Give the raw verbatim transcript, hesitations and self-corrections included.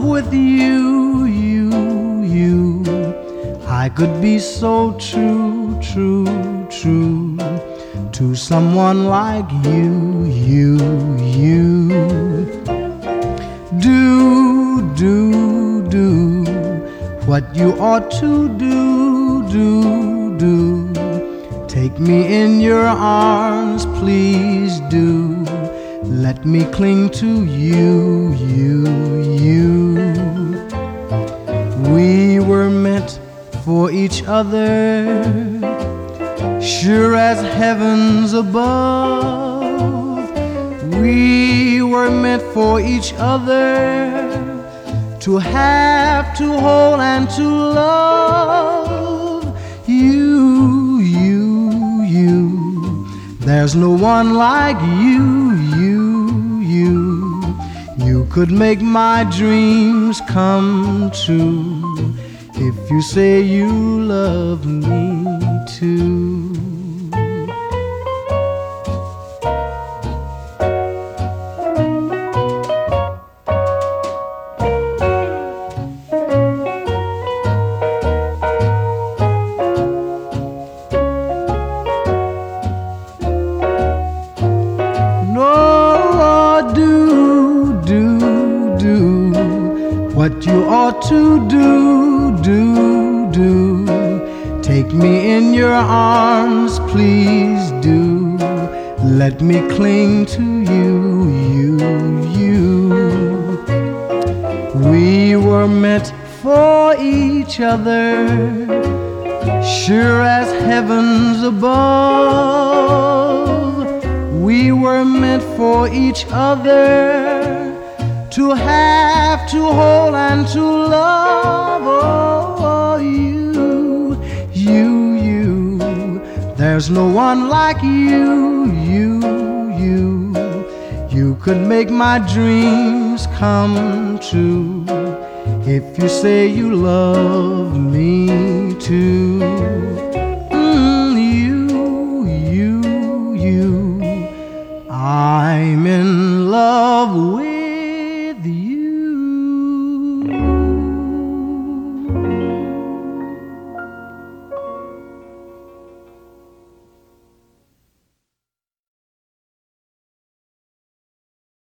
love with you, you, you. I could be so true, true, true to someone like you, you, you. Do, do, do what you ought to do, do, do. Take me in your arms, please do. Let me cling to you, you, you. We were meant for each other, sure as heavens above. We were meant for each other, to have, to hold, and to love. You, you, you. There's no one like you, you, you. You could make my dreams come true if you say you love me too. What you ought to do, do, do. Take me in your arms, please do. Let me cling to you, you, you. We were meant for each other, sure as heavens above. We were meant for each other, to have, to hold, and to love. Oh, you, you, you. There's no one like you, you, you. You could make my dreams come true if you say you love me too. Mm, you, you, you. I'm in love with you.